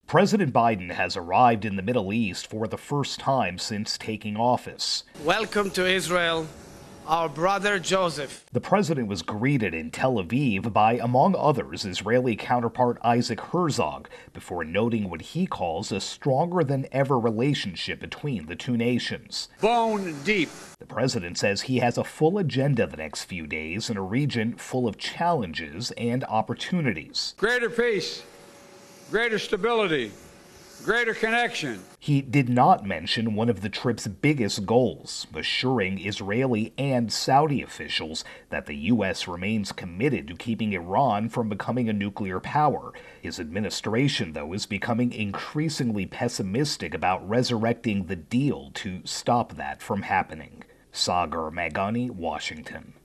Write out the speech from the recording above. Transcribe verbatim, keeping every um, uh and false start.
President Biden has arrived in the Middle East for the first time since taking office. Welcome to Israel, our brother Joseph. The president was greeted in Tel Aviv by, among others, Israeli counterpart Isaac Herzog, before noting what he calls a stronger-than-ever relationship between the two nations. Bone deep. The president says he has a full agenda the next few days in a region full of challenges and opportunities. Greater peace, greater stability, greater connection. He did not mention one of the trip's biggest goals, assuring Israeli and Saudi officials that the U S remains committed to keeping Iran from becoming a nuclear power. His administration, though, is becoming increasingly pessimistic about resurrecting the deal to stop that from happening. Sagar Meghani, Washington.